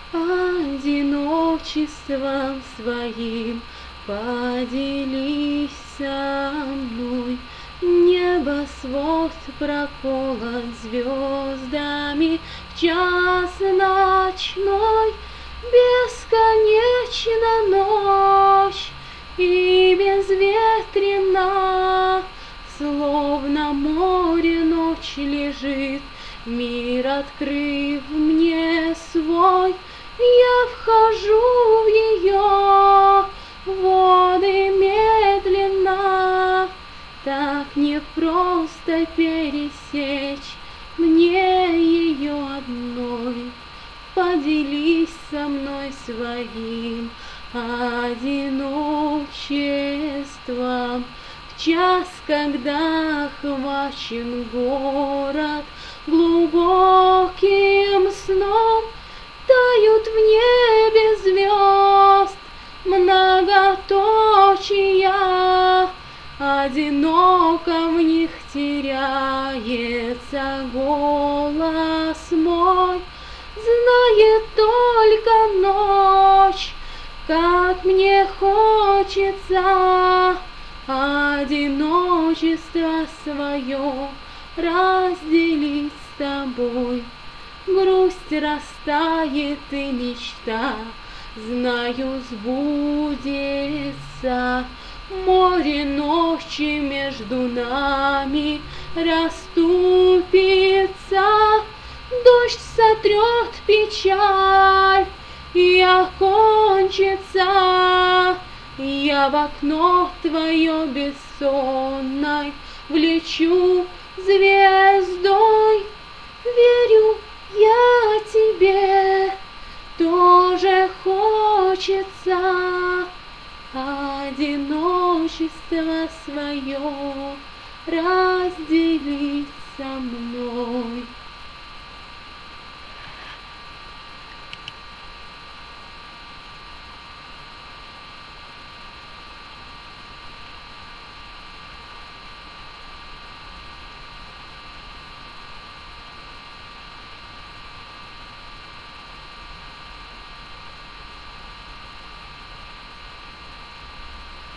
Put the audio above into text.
одиночеством своим поделись со мной. Небосвод проколот звездами в час ночной, бесконечна ночь и безветренна, словно море ночь лежит, мир открыв мне свой. Я вхожу в ее воды медленно, так непросто пересечь мне ее одной. Поделись со мной своим одиночеством в час, когда охвачен город глубоким сном. Тают в небе звезд многоточия, одиноко в них теряется голос мой. Знает только ночь, как мне хочется одиночество свое разделить с тобой. Грусть растает и мечта, знаю, сбудется. Море ночи между нами расступится, дождь сотрет печаль и окончится. Я в окно твое бессонной влечу звездой. Верю, я тебе тоже хочется одиночество свое разделить со мной.